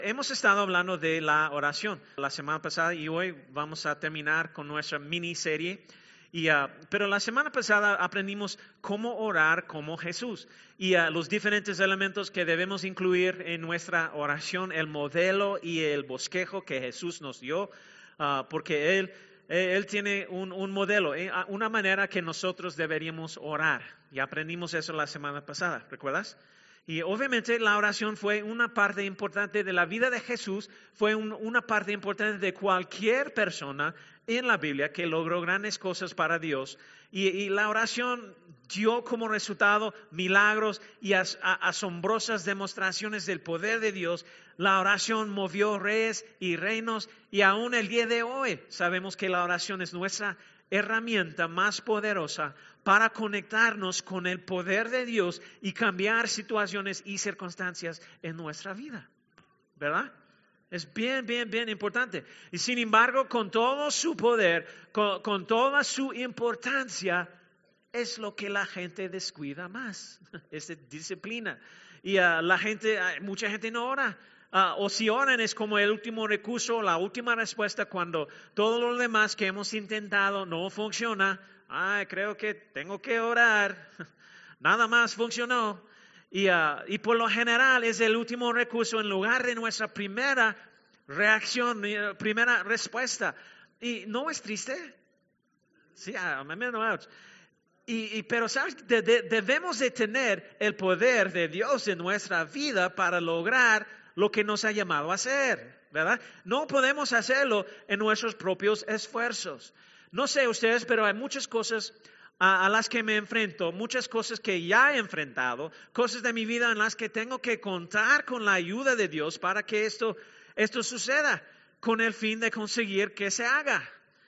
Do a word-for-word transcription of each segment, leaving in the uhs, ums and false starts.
Hemos estado hablando de la oración la semana pasada y hoy vamos a terminar con nuestra miniserie. Y, uh, pero la semana pasada aprendimos cómo orar como Jesús y uh, los diferentes elementos que debemos incluir en nuestra oración, el modelo y el bosquejo que Jesús nos dio, uh, porque Él, él tiene un, un modelo, una manera que nosotros deberíamos orar. Y aprendimos eso la semana pasada, ¿recuerdas? Y obviamente la oración fue una parte importante de la vida de Jesús, fue un, una parte importante de cualquier persona en la Biblia que logró grandes cosas para Dios. Y, y la oración dio como resultado milagros y as, a, asombrosas demostraciones del poder de Dios. La oración movió reyes y reinos y aún el día de hoy sabemos que la oración es nuestra herramienta más poderosa para conectarnos con el poder de Dios y cambiar situaciones y circunstancias en nuestra vida, ¿verdad? Es bien, bien, bien importante. Y sin embargo, con todo su poder, con, con toda su importancia, es lo que la gente descuida más, es disciplina. Y uh, la gente, uh, mucha gente no ora. Uh, o si oran es como el último recurso, la última respuesta cuando todo lo demás que hemos intentado no funciona. Ay, creo que tengo que orar. Nada más funcionó. Y, uh, y por lo general es el último recurso en lugar de nuestra primera reacción, primera respuesta. ¿Y no es triste? Sí, a mí me da. Y, y, pero ¿sabes? De, de, debemos de tener el poder de Dios en nuestra vida para lograr lo que nos ha llamado a hacer, ¿verdad? No podemos hacerlo en nuestros propios esfuerzos. No sé ustedes, pero hay muchas cosas a, a las que me enfrento, muchas cosas que ya he enfrentado, cosas de mi vida en las que tengo que contar con la ayuda de Dios para que esto, esto suceda, con el fin de conseguir que se haga.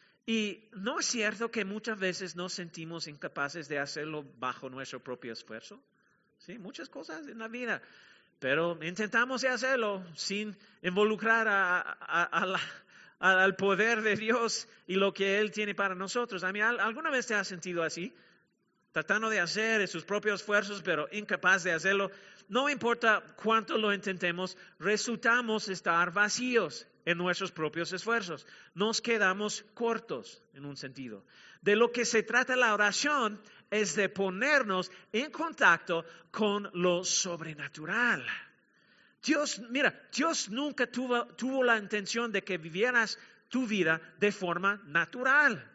Y no es cierto que muchas veces nos sentimos incapaces de hacerlo bajo nuestro propio esfuerzo. Sí, muchas cosas en la vida. Pero intentamos hacerlo sin involucrar a, a, a la, a, al poder de Dios y lo que Él tiene para nosotros. A mí, ¿alguna vez te has sentido así? Tratando de hacer sus propios esfuerzos, pero incapaz de hacerlo. No importa cuánto lo intentemos, resultamos estar vacíos en nuestros propios esfuerzos. Nos quedamos cortos en un sentido. De lo que se trata la oración es de ponernos en contacto con lo sobrenatural. Dios, mira, Dios nunca tuvo, tuvo la intención de que vivieras tu vida de forma natural.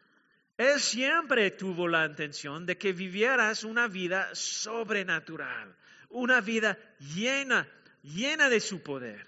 Él siempre tuvo la intención de que vivieras una vida sobrenatural, una vida llena, llena de su poder.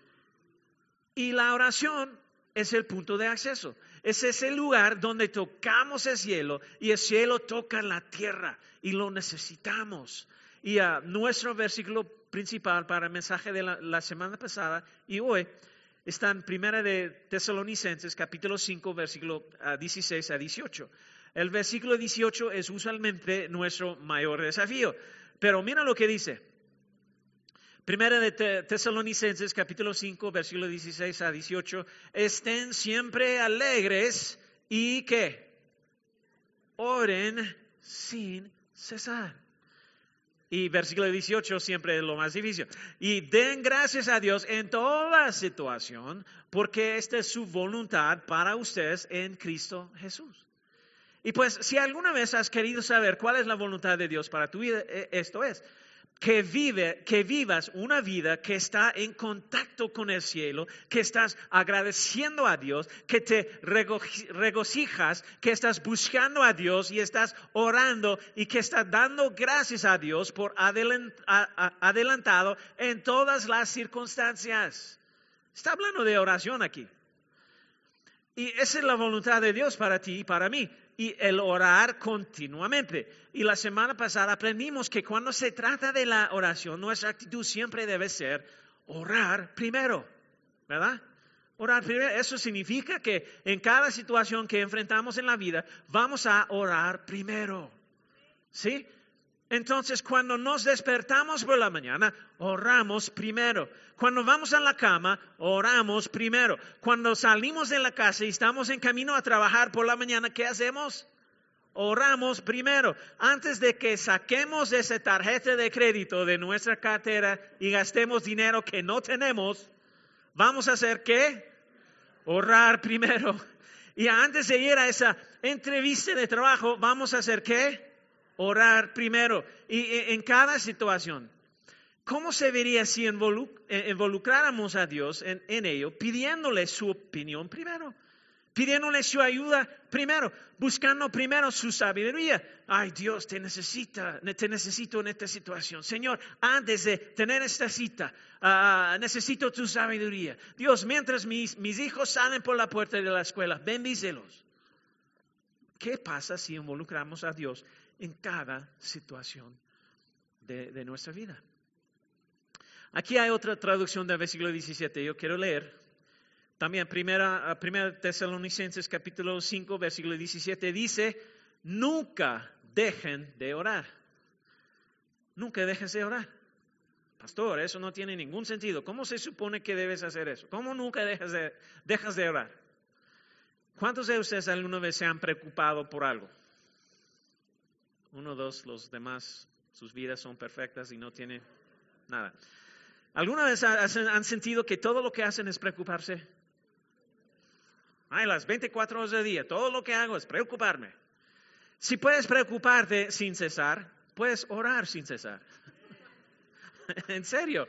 Y la oración es el punto de acceso. Es ese lugar donde tocamos el cielo y el cielo toca la tierra y lo necesitamos. Y uh, nuestro versículo principal para el mensaje de la, la semana pasada y hoy está en Primera de Tesalonicenses, capítulo cinco, versículo uh, dieciséis a dieciocho. El versículo dieciocho es usualmente nuestro mayor desafío. Pero mira lo que dice. Primera de Tesalonicenses, capítulo cinco, versículo dieciséis a dieciocho. Estén siempre alegres y ¿qué? Oren sin cesar. Y versículo dieciocho siempre es lo más difícil. Y den gracias a Dios en toda situación, porque esta es su voluntad para ustedes en Cristo Jesús. Y pues, si alguna vez has querido saber cuál es la voluntad de Dios para tu vida, esto es. Que, vive, que vivas una vida que está en contacto con el cielo, que estás agradeciendo a Dios, que te regocijas, que estás buscando a Dios y estás orando y que estás dando gracias a Dios por adelantado en todas las circunstancias. Está hablando de oración aquí. Y esa es la voluntad de Dios para ti y para mí. Y el orar continuamente. Y la semana pasada aprendimos que cuando se trata de la oración, nuestra actitud siempre debe ser orar primero, ¿verdad? Orar primero, eso significa que en cada situación que enfrentamos en la vida, vamos a orar primero, ¿sí? Entonces, cuando nos despertamos por la mañana, oramos primero. Cuando vamos a la cama, oramos primero. Cuando salimos de la casa y estamos en camino a trabajar por la mañana, ¿qué hacemos? Oramos primero. Antes de que saquemos esa tarjeta de crédito de nuestra cartera y gastemos dinero que no tenemos, Vamos a hacer ¿qué? Orar primero. Y antes de ir a esa entrevista de trabajo, vamos a hacer ¿qué? Orar primero. Y en cada situación, ¿cómo se vería si involucráramos a Dios en, en ello, pidiéndole su opinión primero? Pidiéndole su ayuda primero, buscando primero su sabiduría. Ay, Dios, te necesita, te necesito en esta situación. Señor, antes de tener esta cita, uh, necesito tu sabiduría. Dios, mientras mis, mis hijos salen por la puerta de la escuela, bendícelos. ¿Qué pasa si involucramos a Dios en cada situación de, de nuestra vida? Aquí hay otra traducción del versículo diecisiete. Yo quiero leer. También primera, primera Tesalonicenses capítulo cinco, versículo diecisiete dice, nunca dejen de orar. Nunca dejes de orar. Pastor, eso no tiene ningún sentido. ¿Cómo se supone que debes hacer eso? ¿Cómo nunca dejas de, dejas de orar? ¿Cuántos de ustedes alguna vez se han preocupado por algo? Uno, dos, los demás, sus vidas son perfectas y no tienen nada. ¿Alguna vez han sentido que todo lo que hacen es preocuparse? Ay, las veinticuatro horas del día, todo lo que hago es preocuparme. Si puedes preocuparte sin cesar, puedes orar sin cesar. En serio.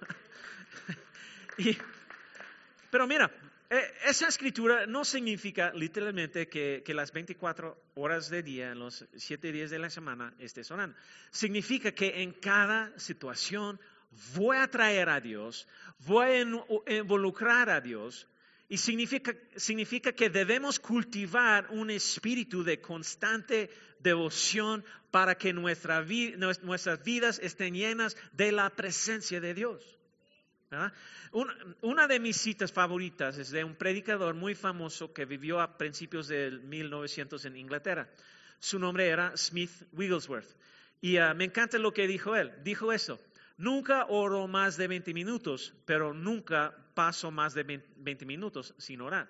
Y, pero mira, esa escritura no significa literalmente que, que las veinticuatro horas del día, en los siete días de la semana, estés orando. Significa que en cada situación voy a traer a Dios, voy a involucrar a Dios. Y significa, significa que debemos cultivar un espíritu de constante devoción para que nuestra vi, nuestras vidas estén llenas de la presencia de Dios. ¿Verdad? Una, una de mis citas favoritas es de un predicador muy famoso que vivió a principios del mil novecientos en Inglaterra. Su nombre era Smith Wigglesworth. Y uh, me encanta lo que dijo él. Dijo eso. Nunca oro más de veinte minutos, pero nunca paso más de veinte minutos sin orar.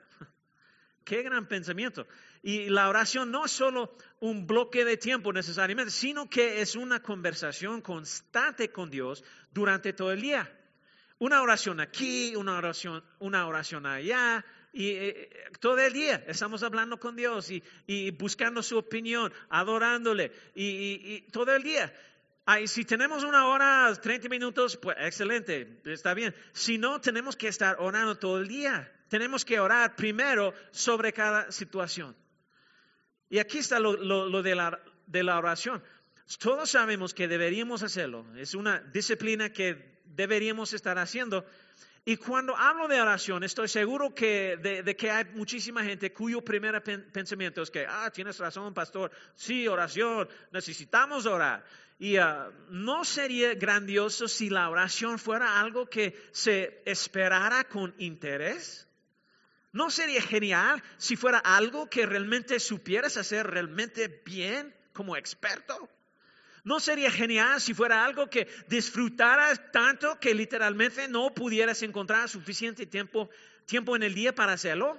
Qué gran pensamiento. Y la oración no es solo un bloque de tiempo necesariamente, sino que es una conversación constante con Dios durante todo el día. Una oración aquí, una oración, una oración allá, y eh, todo el día estamos hablando con Dios y, y buscando su opinión, adorándole, y, y, y todo el día. Ay, si tenemos una hora, treinta minutos, pues excelente, está bien. Si no, tenemos que estar orando todo el día. Tenemos que orar primero sobre cada situación. Y aquí está lo, lo, lo de, la, de la oración. Todos sabemos que deberíamos hacerlo. Es una disciplina que deberíamos estar haciendo. Y cuando hablo de oración, estoy seguro que de, de que hay muchísima gente cuyo primer pen, pensamiento es que, ah, tienes razón, pastor, sí, oración, necesitamos orar. Y uh, ¿no sería grandioso si la oración fuera algo que se esperara con interés? ¿No sería genial si fuera algo que realmente supieras hacer realmente bien como experto? ¿No sería genial si fuera algo que disfrutaras tanto que literalmente no pudieras encontrar suficiente tiempo, tiempo en el día para hacerlo?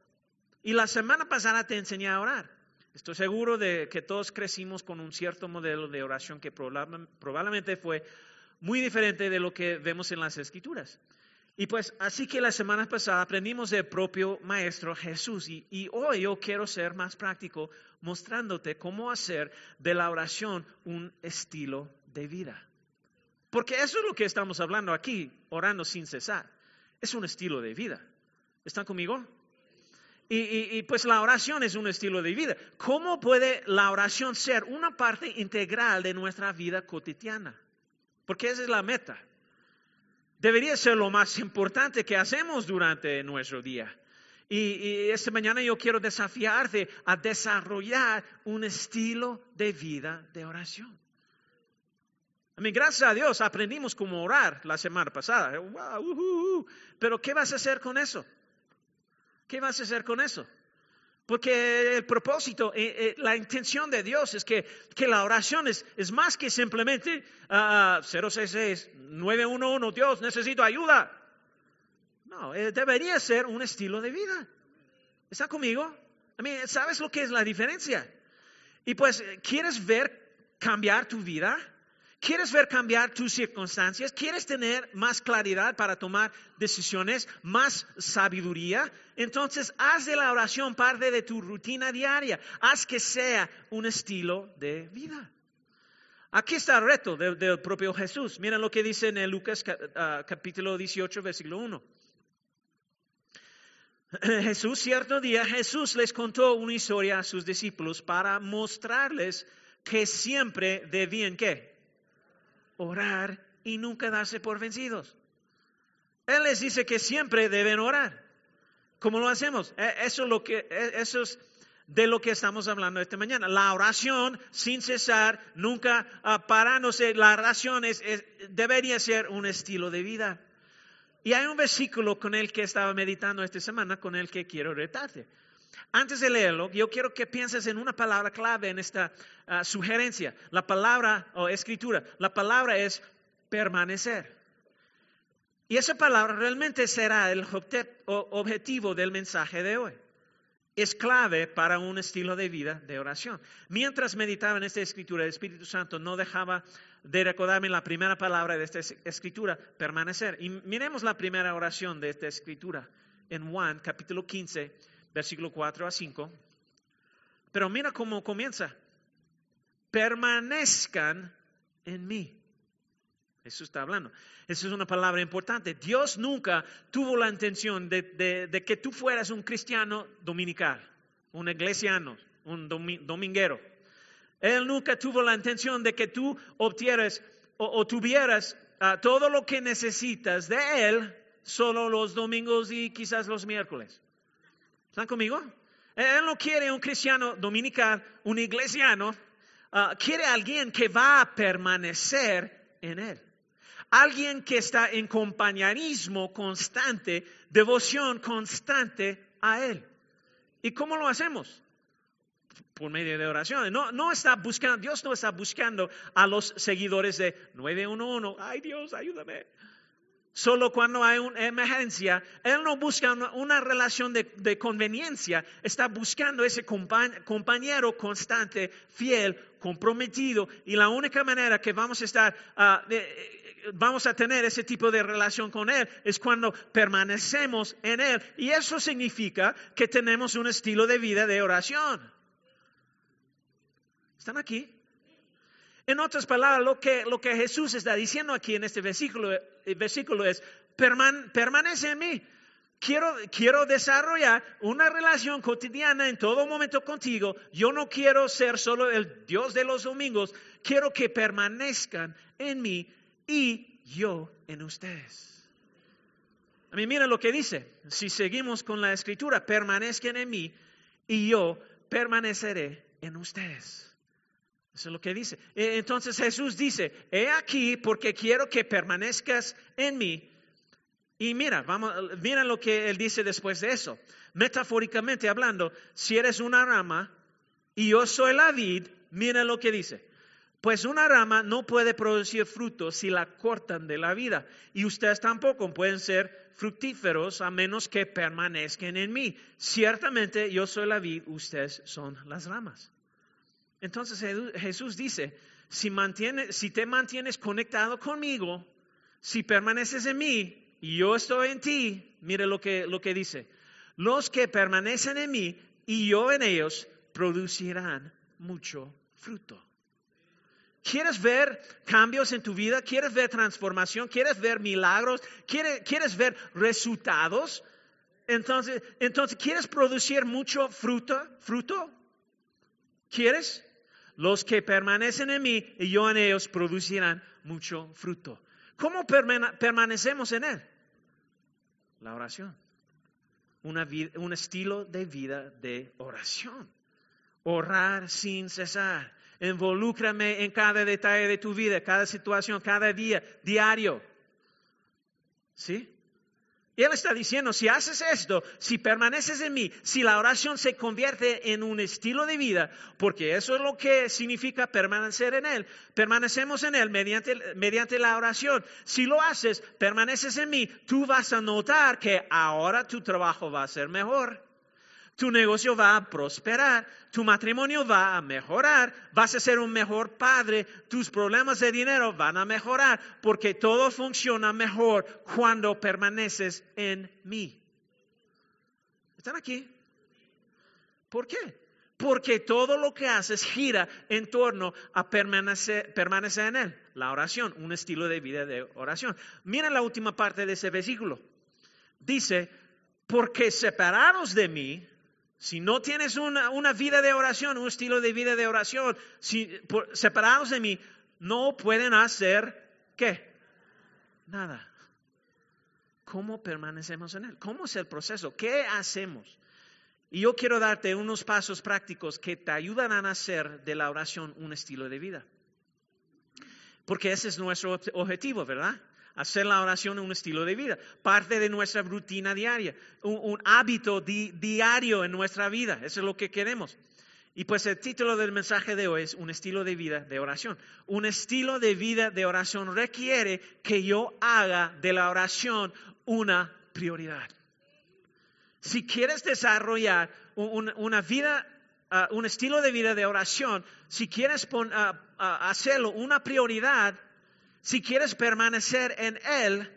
Y la semana pasada te enseñé a orar. Estoy seguro de que todos crecimos con un cierto modelo de oración que probablemente fue muy diferente de lo que vemos en las Escrituras. Y pues así que la semana pasada aprendimos del propio Maestro Jesús. Y, y hoy yo quiero ser más práctico mostrándote cómo hacer de la oración un estilo de vida. Porque eso es lo que estamos hablando aquí, orando sin cesar. Es un estilo de vida. ¿Están conmigo? Y, y, y pues la oración es un estilo de vida. ¿Cómo puede la oración ser una parte integral de nuestra vida cotidiana? Porque esa es la meta. Debería ser lo más importante que hacemos durante nuestro día. Y, y esta mañana yo quiero desafiarte a desarrollar un estilo de vida de oración. A mí, gracias a Dios, aprendimos cómo orar la semana pasada. Wow, uh, uh, uh. Pero ¿qué vas a hacer con eso? ¿Qué vas a hacer con eso? Porque el propósito, eh, eh, la intención de Dios es que, que la oración es, es más que simplemente uh, cero seis seis nueve uno uno, Dios, necesito ayuda. No, eh, debería ser un estilo de vida. ¿Está conmigo? I mean, ¿sabes lo que es la diferencia? Y pues, ¿quieres ver cambiar tu vida? ¿Quieres ver cambiar tus circunstancias? ¿Quieres tener más claridad para tomar decisiones, más sabiduría? Entonces, haz de la oración parte de tu rutina diaria. Haz que sea un estilo de vida. Aquí está el reto del, del propio Jesús. Miren lo que dice en el Lucas uh, capítulo dieciocho, versículo uno. Jesús, cierto día, Jesús les contó una historia a sus discípulos para mostrarles que siempre debían, ¿qué? Orar y nunca darse por vencidos. Él les dice que siempre deben orar. ¿Cómo lo hacemos? Eso es, lo que, eso es de lo que estamos hablando esta mañana. La oración sin cesar, nunca uh, parándose. La oración es, es, debería ser un estilo de vida. Y hay un versículo con el que estaba meditando esta semana, con el que quiero retarte. Antes de leerlo, yo quiero que pienses en una palabra clave en esta uh, sugerencia. La palabra o escritura, la palabra es permanecer. Y esa palabra realmente será el objetivo del mensaje de hoy. Es clave para un estilo de vida de oración. Mientras meditaba en esta escritura, el Espíritu Santo no dejaba de recordarme la primera palabra de esta escritura, permanecer. Y miremos la primera oración de esta escritura en Juan capítulo quince, versículo cuatro a cinco. Pero mira cómo comienza. Permanezcan en mí. Jesús está hablando. Esa es una palabra importante. Dios nunca tuvo la intención de, de, de que tú fueras un cristiano dominical, un iglesiano, un domi, dominguero. Él nunca tuvo la intención de que tú obtieras o, o tuvieras uh, todo lo que necesitas de Él solo los domingos y quizás los miércoles. ¿Están conmigo? Él no quiere un cristiano dominical, un iglesiano. Uh, quiere alguien que va a permanecer en Él. Alguien que está en compañerismo constante, devoción constante a Él. ¿Y cómo lo hacemos? Por medio de oración. No, no está buscando, Dios no está buscando a los seguidores de nueve uno uno. Ay Dios, ayúdame. Solo cuando hay una emergencia. Él no busca una, una relación de, de conveniencia. Está buscando ese compañ, compañero constante, fiel, comprometido. Y la única manera que vamos a estar... Uh, de, vamos a tener ese tipo de relación con Él es cuando permanecemos en Él. Y eso significa que tenemos un estilo de vida de oración. ¿Están aquí? En otras palabras, lo que, lo que Jesús está diciendo aquí en este versículo, el versículo es, perman, permanece en mí. Quiero, quiero desarrollar una relación cotidiana en todo momento contigo. Yo no quiero ser solo el Dios de los domingos. Quiero que permanezcan en mí y yo en ustedes. A mí miren lo que dice. Si seguimos con la escritura, permanezcan en mí y yo permaneceré en ustedes. Eso es lo que dice. Entonces Jesús dice, he aquí porque quiero que permanezcas en mí. Y mira, vamos, mira lo que él dice después de eso. Metafóricamente hablando, si eres una rama y yo soy la vid, mira lo que dice. Pues una rama no puede producir frutos si la cortan de la vida. Y ustedes tampoco pueden ser fructíferos a menos que permanezcan en mí. Ciertamente yo soy la vid, ustedes son las ramas. Entonces Jesús dice, si, mantiene, si te mantienes conectado conmigo, si permaneces en mí y yo estoy en ti, mire lo que, lo que dice. Los que permanecen en mí y yo en ellos producirán mucho fruto. ¿Quieres ver cambios en tu vida? ¿Quieres ver transformación? ¿Quieres ver milagros? ¿Quieres, quieres ver resultados? Entonces, entonces, ¿quieres producir mucho fruto? ¿Fruto? ¿Quieres? Los que permanecen en mí y yo en ellos producirán mucho fruto. ¿Cómo permane- permanecemos en Él? La oración. Una vida, un estilo de vida de oración. Orar sin cesar. Involúcrame en cada detalle de tu vida, cada situación, cada día, diario. ¿Sí? Y Él está diciendo, si haces esto, si permaneces en mí, si la oración se convierte en un estilo de vida, porque eso es lo que significa permanecer en Él. Permanecemos en Él mediante, mediante la oración. Si lo haces, permaneces en mí, tú vas a notar que ahora tu trabajo va a ser mejor. Tu negocio va a prosperar, tu matrimonio va a mejorar, vas a ser un mejor padre, tus problemas de dinero van a mejorar, porque todo funciona mejor cuando permaneces en mí. ¿Están aquí? ¿Por qué? Porque todo lo que haces gira en torno a permanecer, permanecer en Él. La oración, un estilo de vida de oración. Miren la última parte de ese versículo. Dice, porque separados de mí, si no tienes una, una vida de oración, un estilo de vida de oración, si, por, separados de mí, no pueden hacer, ¿qué? Nada. ¿Cómo permanecemos en Él? ¿Cómo es el proceso? ¿Qué hacemos? Y yo quiero darte unos pasos prácticos que te ayudan a hacer de la oración un estilo de vida. Porque ese es nuestro objetivo, ¿verdad? Hacer la oración un estilo de vida, parte de nuestra rutina diaria, un, un hábito di, diario en nuestra vida, eso es lo que queremos. Y pues el título del mensaje de hoy es un estilo de vida de oración. Un estilo de vida de oración requiere que yo haga de la oración una prioridad. Si quieres desarrollar un, una vida, uh, un estilo de vida de oración, si quieres pon, uh, uh, hacerlo una prioridad, si quieres permanecer en Él,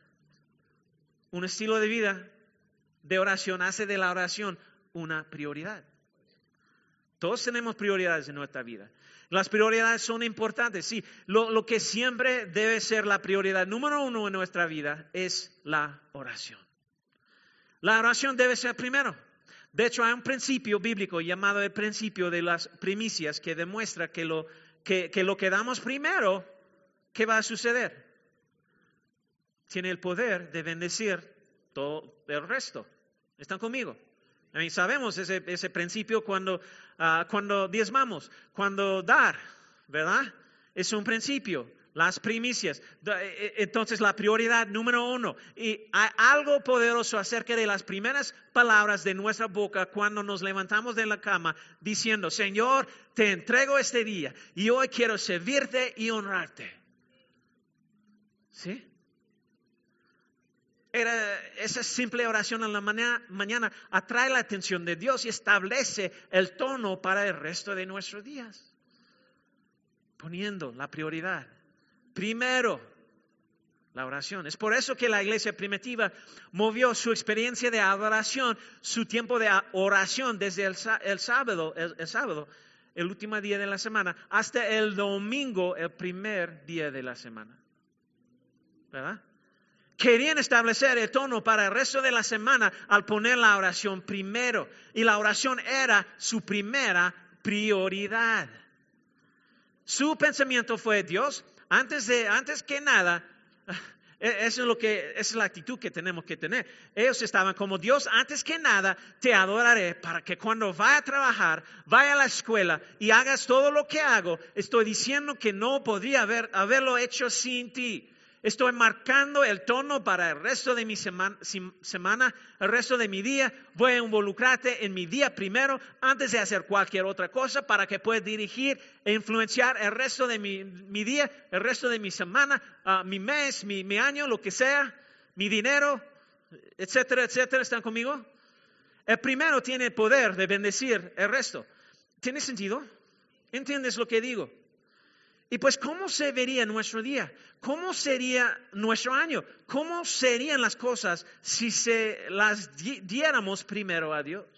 un estilo de vida de oración hace de la oración una prioridad. Todos tenemos prioridades en nuestra vida. Las prioridades son importantes, sí. Lo, lo que siempre debe ser la prioridad número uno en nuestra vida es la oración. La oración debe ser primero. De hecho, hay un principio bíblico llamado el principio de las primicias que demuestra que lo que, que, lo que damos primero, ¿qué va a suceder? Tiene el poder de bendecir todo el resto. ¿Están conmigo? I mean, sabemos ese, ese principio cuando, uh, cuando diezmamos, cuando dar, ¿verdad? Es un principio, las primicias. Entonces la prioridad número uno. Y hay algo poderoso acerca de las primeras palabras de nuestra boca cuando nos levantamos de la cama diciendo, Señor, te entrego este día y hoy quiero servirte y honrarte. ¿Sí? Era, esa simple oración en la mañana, mañana atrae la atención de Dios y establece el tono para el resto de nuestros días. Poniendo la prioridad. Primero, la oración. Es por eso que la iglesia primitiva movió su experiencia de adoración, su tiempo de oración desde el, el sábado, el, el sábado, el último día de la semana, hasta el domingo, el primer día de la semana. ¿Verdad? Querían establecer el tono para el resto de la semana al poner la oración primero. Y la oración era su primera prioridad. Su pensamiento fue, Dios, antes de, antes que nada, eso es lo que, esa es la actitud que tenemos que tener. Ellos estaban como, Dios, antes que nada te adoraré para que cuando vaya a trabajar, vaya a la escuela y hagas todo lo que hago, estoy diciendo que no podría haber, haberlo hecho sin ti. Estoy marcando el tono para el resto de mi semana, semana, el resto de mi día. Voy a involucrarte en mi día primero antes de hacer cualquier otra cosa para que puedas dirigir e influenciar el resto de mi, mi día, el resto de mi semana, uh, mi mes, mi, mi año, lo que sea, mi dinero, etcétera, etcétera. ¿Están conmigo? El primero tiene el poder de bendecir el resto. ¿Tiene sentido? ¿Entiendes lo que digo? Y pues, ¿cómo se vería nuestro día? ¿Cómo sería nuestro año? ¿Cómo serían las cosas si se las di- diéramos primero a Dios?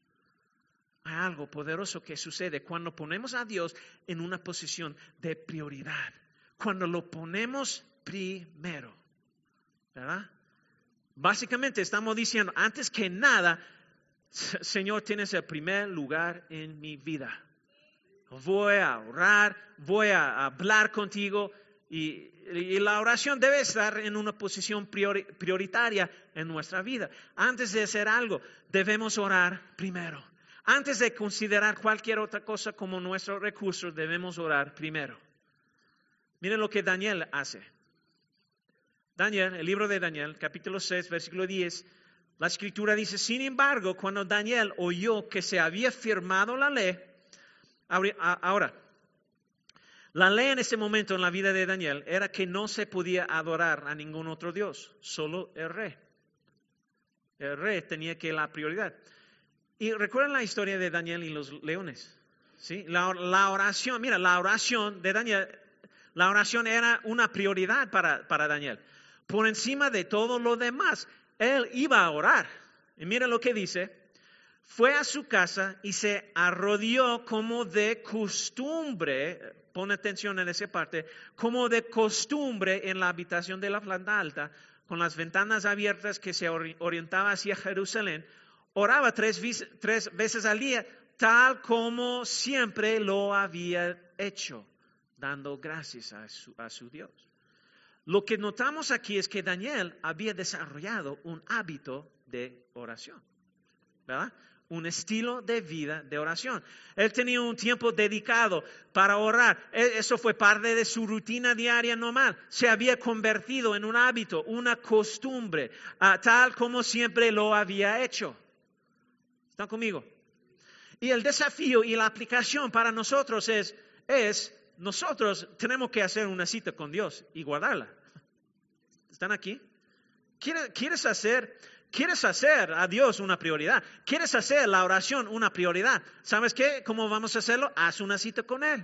Hay algo poderoso que sucede cuando ponemos a Dios en una posición de prioridad. Cuando lo ponemos primero. ¿Verdad? Básicamente estamos diciendo, antes que nada, Señor, tienes el primer lugar en mi vida. Voy a orar, voy a hablar contigo y, y la oración debe estar en una posición priori, prioritaria en nuestra vida. Antes de hacer algo, debemos orar primero. Antes de considerar cualquier otra cosa como nuestro recurso, debemos orar primero. Miren lo que Daniel hace. Daniel, el libro de Daniel, capítulo seis, versículo diez, la escritura dice, sin embargo, cuando Daniel oyó que se había firmado la ley, ahora, la ley en ese momento en la vida de Daniel era que no se podía adorar a ningún otro Dios, solo el rey. El rey tenía que la prioridad. Y recuerden la historia de Daniel y los leones. ¿Sí? La, la oración, mira, la oración de Daniel, la oración era una prioridad para, para Daniel. Por encima de todo lo demás, él iba a orar. Y mira lo que dice. Fue a su casa y se arrodilló como de costumbre, pon atención en esa parte, como de costumbre en la habitación de la planta alta, con las ventanas abiertas que se orientaba hacia Jerusalén. Oraba tres, tres veces al día, tal como siempre lo había hecho, dando gracias a su, a su Dios. Lo que notamos aquí es que Daniel había desarrollado un hábito de oración, ¿verdad? Un estilo de vida de oración. Él tenía un tiempo dedicado para orar. Eso fue parte de su rutina diaria normal. Se había convertido en un hábito, una costumbre, uh, tal como siempre lo había hecho. ¿Están conmigo? Y el desafío y la aplicación para nosotros es, es, nosotros tenemos que hacer una cita con Dios y guardarla. ¿Están aquí? ¿Quieres, quieres hacer... ¿Quieres hacer a Dios una prioridad? ¿Quieres hacer la oración una prioridad? ¿Sabes qué? ¿Cómo vamos a hacerlo? Haz una cita con Él.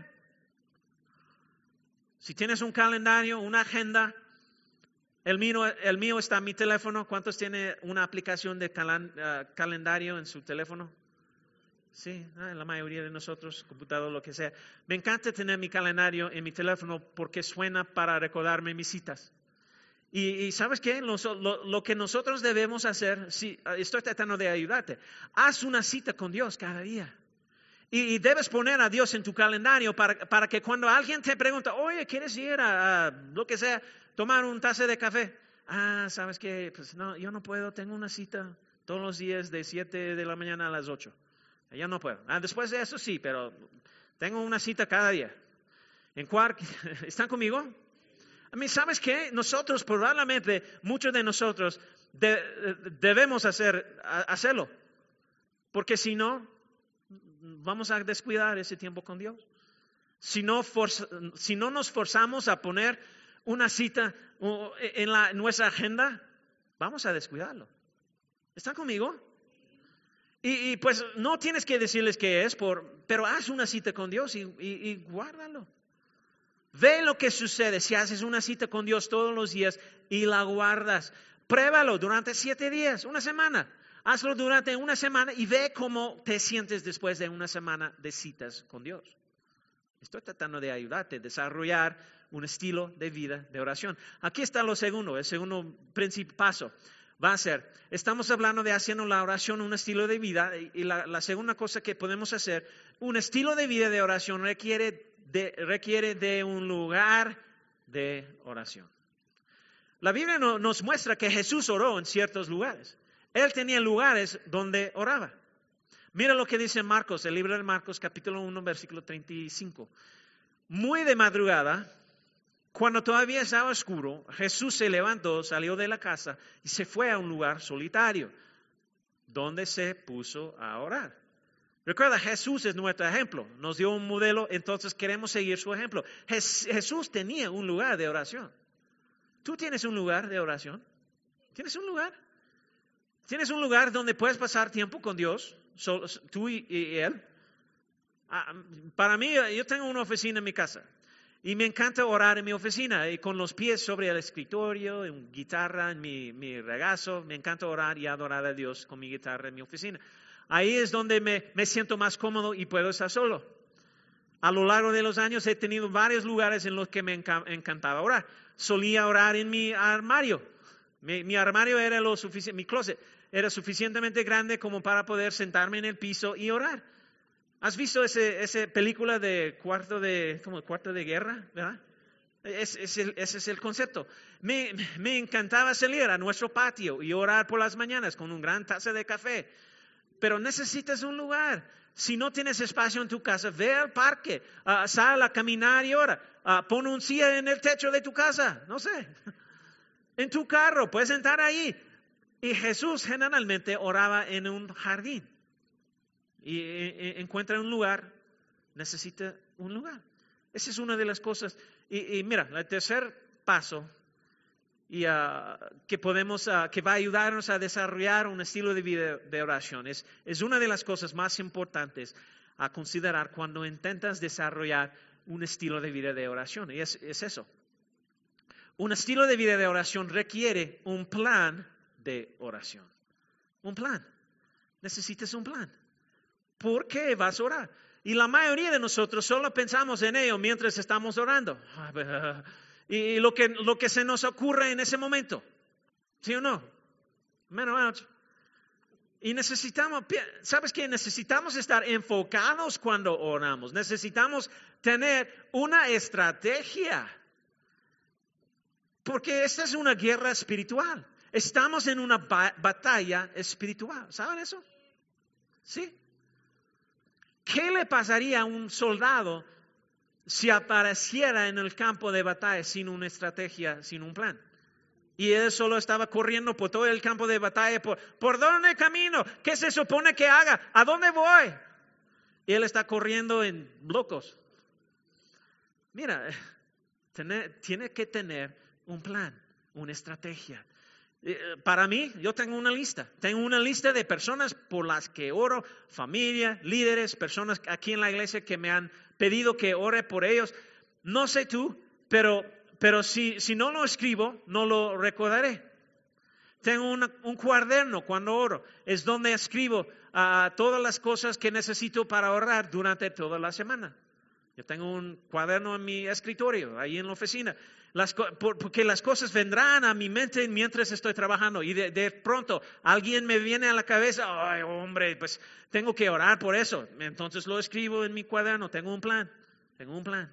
Si tienes un calendario, una agenda, el mío, el mío está en mi teléfono. ¿Cuántos tienen una aplicación de calen, uh, calendario en su teléfono? Sí, la mayoría de nosotros, computador, lo que sea. Me encanta tener mi calendario en mi teléfono porque suena para recordarme mis citas. Y, y ¿sabes qué? Lo, lo, lo que nosotros debemos hacer, sí, estoy tratando de ayudarte, haz una cita con Dios cada día. Y, y debes poner a Dios en tu calendario para, para que cuando alguien te pregunta, oye, ¿quieres ir a, a lo que sea, tomar un taza de café? Ah, ¿sabes qué? Pues no, yo no puedo, tengo una cita todos los días de siete de la mañana a las ocho. Ya no puedo. Ah, después de eso sí, pero tengo una cita cada día. ¿En cuál? ¿Están conmigo? A mí, ¿sabes qué? Nosotros, probablemente, muchos de nosotros de, debemos hacer, hacerlo. Porque si no, vamos a descuidar ese tiempo con Dios. Si no, forza, si no nos forzamos a poner una cita en, la, en nuestra agenda, vamos a descuidarlo. ¿Están conmigo? Y, y pues no tienes que decirles qué es, por, pero haz una cita con Dios y, y, y guárdalo. Ve lo que sucede si haces una cita con Dios todos los días y la guardas. Pruébalo durante siete días, una semana. Hazlo durante una semana y ve cómo te sientes después de una semana de citas con Dios. Estoy tratando de ayudarte a desarrollar un estilo de vida de oración. Aquí está lo segundo, el segundo paso. Va a ser, estamos hablando de haciendo la oración un estilo de vida y la, la segunda cosa que podemos hacer, un estilo de vida de oración requiere de, requiere de un lugar de oración. La Biblia no, nos muestra que Jesús oró en ciertos lugares. Él tenía lugares donde oraba. Mira lo que dice Marcos, el libro de Marcos, capítulo uno, versículo treinta y cinco. Muy de madrugada, cuando todavía estaba oscuro, Jesús se levantó, salió de la casa y se fue a un lugar solitario, donde se puso a orar. Recuerda, Jesús es nuestro ejemplo, nos dio un modelo, entonces queremos seguir su ejemplo. Jesús tenía un lugar de oración. ¿Tú tienes un lugar de oración? ¿Tienes un lugar? ¿Tienes un lugar donde puedes pasar tiempo con Dios, tú y, y Él? Para mí, yo tengo una oficina en mi casa. Y me encanta orar en mi oficina, y con los pies sobre el escritorio, en guitarra, en mi, mi regazo. Me encanta orar y adorar a Dios con mi guitarra en mi oficina. Ahí es donde me, me siento más cómodo y puedo estar solo. A lo largo de los años he tenido varios lugares en los que me enca- encantaba orar. Solía orar en mi armario. Mi, mi armario era lo suficiente, mi closet era suficientemente grande como para poder sentarme en el piso y orar. ¿Has visto ese, esa película de cuarto de, como cuarto de guerra? ¿Verdad? Es, es el, ese es el concepto. Me, me encantaba salir a nuestro patio y orar por las mañanas con un gran taza de café. Pero necesitas un lugar. Si no tienes espacio en tu casa, ve al parque, uh, sal a caminar y ora. Uh, pon un silla en el techo de tu casa, no sé. En tu carro, puedes entrar ahí. Y Jesús generalmente oraba en un jardín. Y, y encuentra un lugar, necesita un lugar. Esa es una de las cosas. Y, y mira, el tercer paso y uh, que podemos, uh, que va a ayudarnos a desarrollar un estilo de vida de oración. Es, es una de las cosas más importantes a considerar cuando intentas desarrollar un estilo de vida de oración. Y es, es eso. Un estilo de vida de oración requiere un plan de oración. Un plan. Necesitas un plan. ¿Por qué vas a orar? Y la mayoría de nosotros solo pensamos en ello mientras estamos orando. Y lo que, lo que se nos ocurre en ese momento. ¿Sí o no? Menos. Y necesitamos, ¿sabes qué? Necesitamos estar enfocados cuando oramos. Necesitamos tener una estrategia. Porque esta es una guerra espiritual. Estamos en una ba- batalla espiritual. ¿Saben eso? Sí. ¿Qué le pasaría a un soldado si apareciera en el campo de batalla sin una estrategia, sin un plan? Y él solo estaba corriendo por todo el campo de batalla. ¿Por, ¿por dónde camino? ¿Qué se supone que haga? ¿A dónde voy? Y él está corriendo en locos. Mira, tiene, tiene que tener un plan, una estrategia. Para mí, yo tengo una lista. Tengo una lista de personas por las que oro, familia, líderes, personas aquí en la iglesia que me han pedido que ore por ellos. No sé tú, pero, pero si, si no lo escribo, no lo recordaré. Tengo una, un cuaderno cuando oro. Es donde escribo uh, todas las cosas que necesito para orar durante toda la semana. Yo tengo un cuaderno en mi escritorio, ahí en la oficina. Las, porque las cosas vendrán a mi mente mientras estoy trabajando y de, de pronto alguien me viene a la cabeza, ay hombre, pues tengo que orar por eso. Entonces lo escribo en mi cuaderno, tengo un plan, tengo un plan.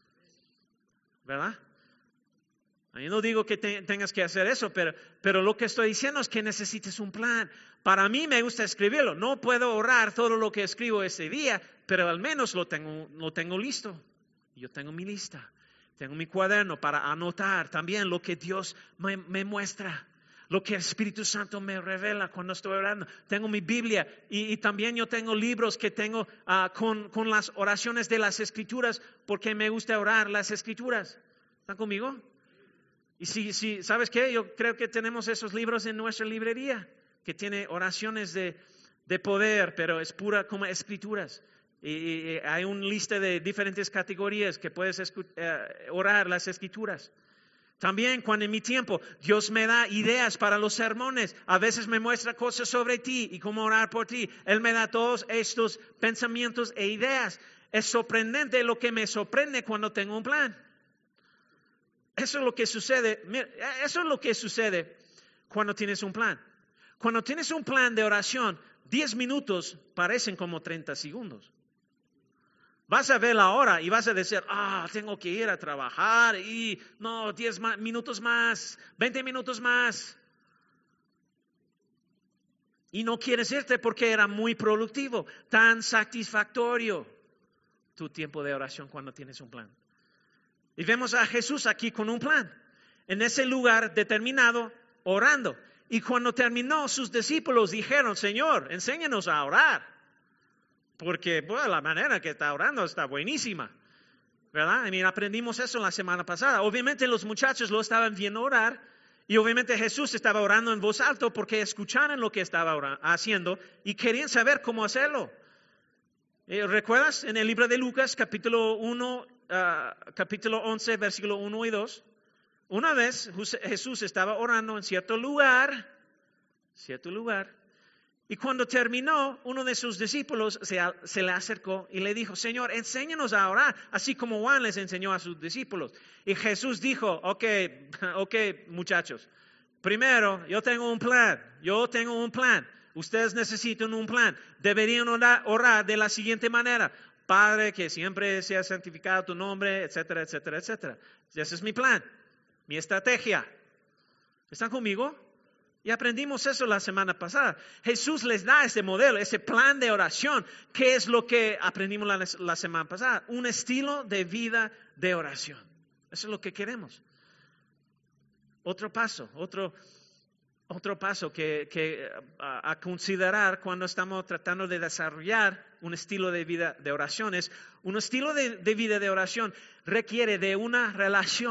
¿Verdad? Yo no digo que te, tengas que hacer eso, pero, pero lo que estoy diciendo es que necesites un plan. Para mí me gusta escribirlo. No puedo orar todo lo que escribo ese día, pero al menos lo tengo, lo tengo listo. Yo tengo mi lista. Tengo mi cuaderno para anotar también lo que Dios me, me muestra, lo que el Espíritu Santo me revela cuando estoy orando. Tengo mi Biblia y, y también yo tengo libros que tengo uh, con, con las oraciones de las Escrituras porque me gusta orar las Escrituras. ¿Están conmigo? Y si, si, ¿sabes qué? Yo creo que tenemos esos libros en nuestra librería que tiene oraciones de, de poder, pero es pura como Escrituras. Y, y hay una lista de diferentes categorías que puedes escu- uh, orar las Escrituras. También cuando en mi tiempo Dios me da ideas para los sermones, a veces me muestra cosas sobre ti y cómo orar por ti. Él me da todos estos pensamientos e ideas. Es sorprendente lo que me sorprende cuando tengo un plan. Eso es lo que sucede, eso es lo que sucede cuando tienes un plan. Cuando tienes un plan de oración, diez minutos parecen como treinta segundos. Vas a ver la hora y vas a decir, ah, tengo que ir a trabajar y no, diez ma- minutos más, veinte minutos más. Y no quieres irte porque era muy productivo, tan satisfactorio tu tiempo de oración cuando tienes un plan. Y vemos a Jesús aquí con un plan, en ese lugar determinado, orando. Y cuando terminó, sus discípulos dijeron, Señor, enséñanos a orar. Porque bueno, la manera que está orando está buenísima, ¿verdad? I mean, aprendimos eso la semana pasada. Obviamente los muchachos lo estaban viendo orar y obviamente Jesús estaba orando en voz alta porque escucharon lo que estaba orando, haciendo y querían saber cómo hacerlo. Eh, ¿Recuerdas en el libro de Lucas, capítulo uno, uh, capítulo once, versículo uno y dos? Una vez Jesús estaba orando en cierto lugar, cierto lugar. Y cuando terminó, uno de sus discípulos se, se le acercó y le dijo, Señor, enséñanos a orar, así como Juan les enseñó a sus discípulos. Y Jesús dijo, ok, ok, muchachos, primero, yo tengo un plan, yo tengo un plan. Ustedes necesitan un plan. Deberían orar, orar de la siguiente manera. Padre, que siempre sea santificado tu nombre, etcétera, etcétera, etcétera. Ese es mi plan, mi estrategia. ¿Están conmigo? Y aprendimos eso la semana pasada. Jesús les da ese modelo, ese plan de oración. ¿Qué es lo que aprendimos la, la semana pasada? Un estilo de vida de oración. Eso es lo que queremos. Otro paso, otro, otro paso que, que a, a considerar cuando estamos tratando de desarrollar un estilo de vida de oración es un estilo de, de vida de oración requiere de una relación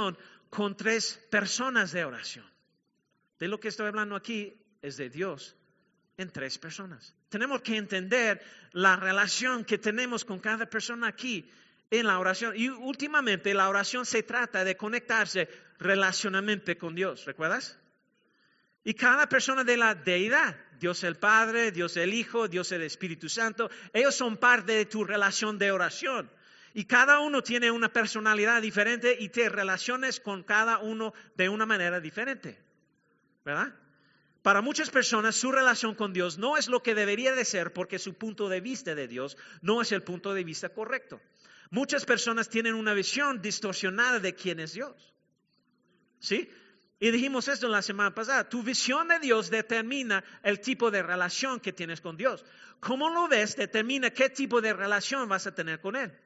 con tres personas de oración. De lo que estoy hablando aquí es de Dios en tres personas. Tenemos que entender la relación que tenemos con cada persona aquí en la oración. Y últimamente la oración se trata de conectarse relacionalmente con Dios, ¿recuerdas? Y cada persona de la deidad, Dios el Padre, Dios el Hijo, Dios el Espíritu Santo, ellos son parte de tu relación de oración. Y cada uno tiene una personalidad diferente y te relacionas con cada uno de una manera diferente, ¿verdad? Para muchas personas su relación con Dios no es lo que debería de ser porque su punto de vista de Dios no es el punto de vista correcto. Muchas personas tienen una visión distorsionada de quién es Dios. ¿Sí? Y dijimos esto la semana pasada. Tu visión de Dios determina el tipo de relación que tienes con Dios. Cómo lo ves determina qué tipo de relación vas a tener con Él.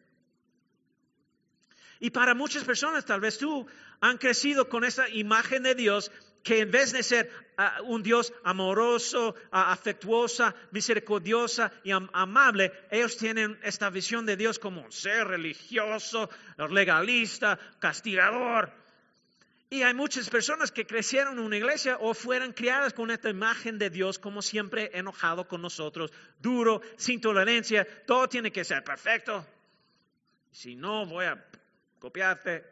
Y para muchas personas, tal vez tú, han crecido con esa imagen de Dios que en vez de ser uh, un Dios amoroso, uh, afectuosa, misericordiosa y am- amable, ellos tienen esta visión de Dios como un ser religioso, legalista, castigador. Y hay muchas personas que crecieron en una iglesia o fueron criadas con esta imagen de Dios como siempre enojado con nosotros, duro, sin tolerancia, todo tiene que ser perfecto. Si no, voy a copiarte.